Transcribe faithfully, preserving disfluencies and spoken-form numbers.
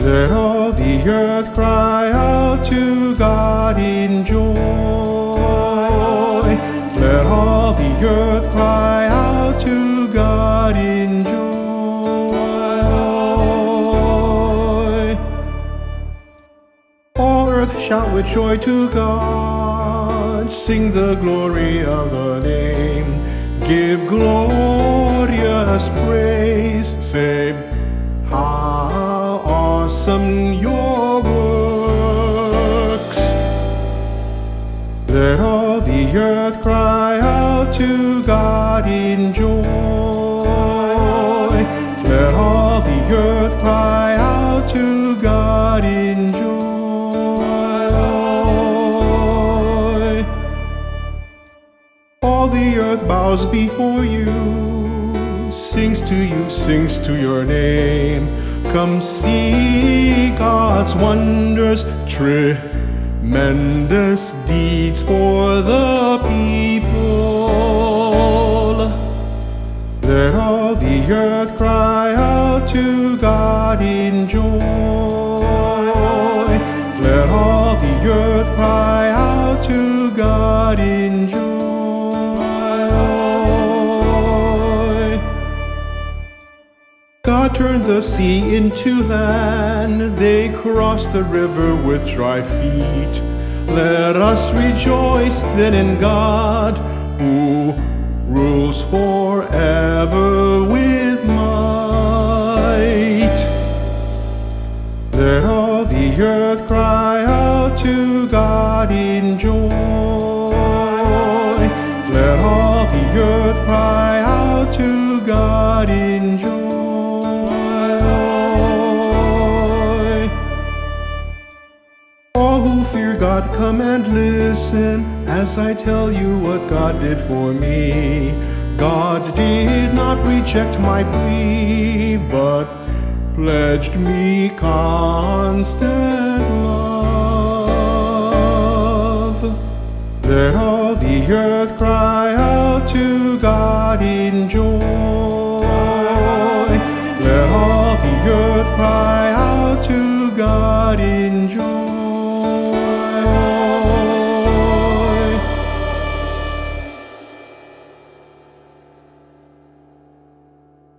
Let all the earth cry out to God in joy. Let all the earth cry out to God in joy. All earth shout with joy to God. Sing the glory of the name. Give glorious praise. Say, how awesome your works. Let all the earth cry out to God in joy. Let all the earth cry out to God in joy. All the earth bows before you, sings to you, sings to your name. Come see God's wonders, tremendous deeds for the people. Let all the earth cry out to God in joy. Let all the earth cry out to God in joy. God turned the sea into land. They crossed the river with dry feet. Let us rejoice then in God, who rules forever with might. Let all the earth cry out to God in joy. Let all the earth cry out to God in joy. All who fear God, come and listen as I tell you what God did for me. God did not reject my plea, but pledged me constant love. Let all the earth cry out to God in joy. Let all the earth cry out to God in joy.